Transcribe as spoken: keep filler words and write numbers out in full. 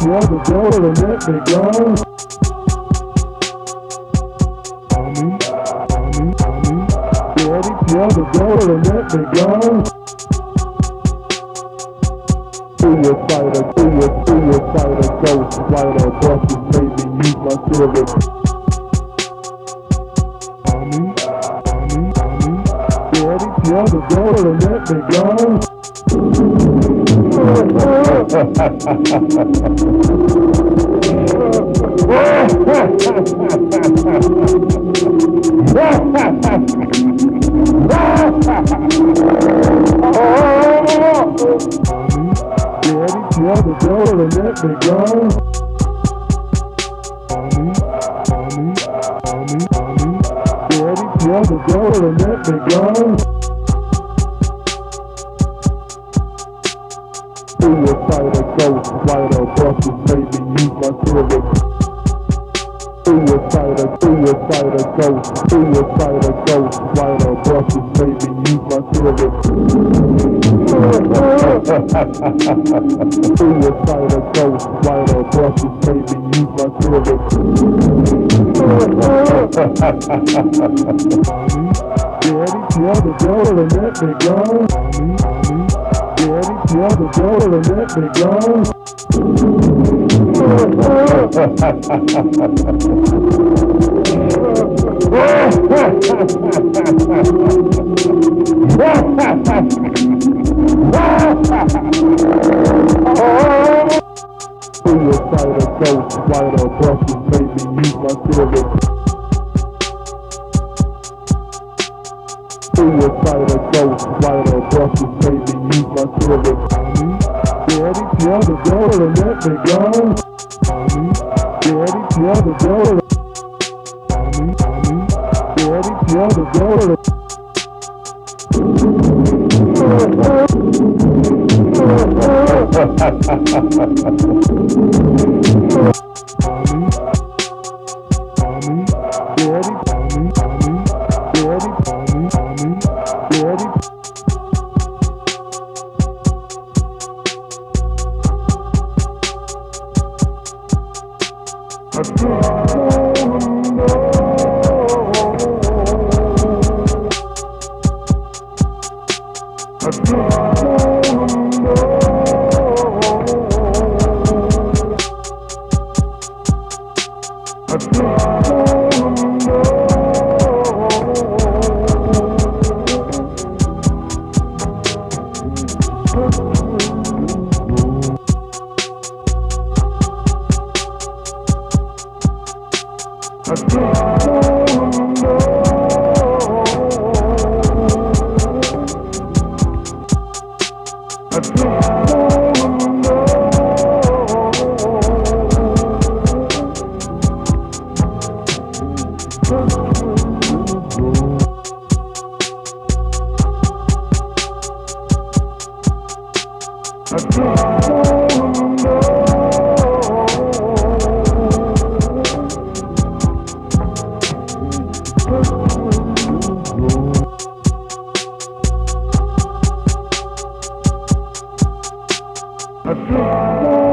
tell the devil to let me go. Mommy, mommy, mommy. Daddy, tell the devil to let me go. Suicidal, suicidal, suicidal, ghost rider, buses made me use my service. Mommy, mommy, mommy. Daddy, tell the devil to let me go. Daddy, tell the devil to let me go. Mommy, mommy, mommy, mommy. Daddy, tell the devil to let me go. Suicidal, ghost rider, buses made me use my service. Suicidal, suicidal, ghost, suicidal, ghost rider, buses made me use my service. Suicidal, ghost rider, buses made me use my service. Daddy, tell the devil to let me go. Mommy, mommy. Daddy, tell the devil to let me go. Suicidal, ghost rider, buses made me use my service. Suicidal, ghost rider, buses made me use my service. Mommy, daddy, tell the devil to let me go. Mommy, daddy, tell the devil to. Mommy, mommy, daddy, tell the devil to. Mommy, mommy, daddy, mommy, mommy, daddy, mommy, mommy, daddy. I just wanna know. I just wanna know. I just wanna know. I just wanna know. I just wanna know. I just wanna know. I just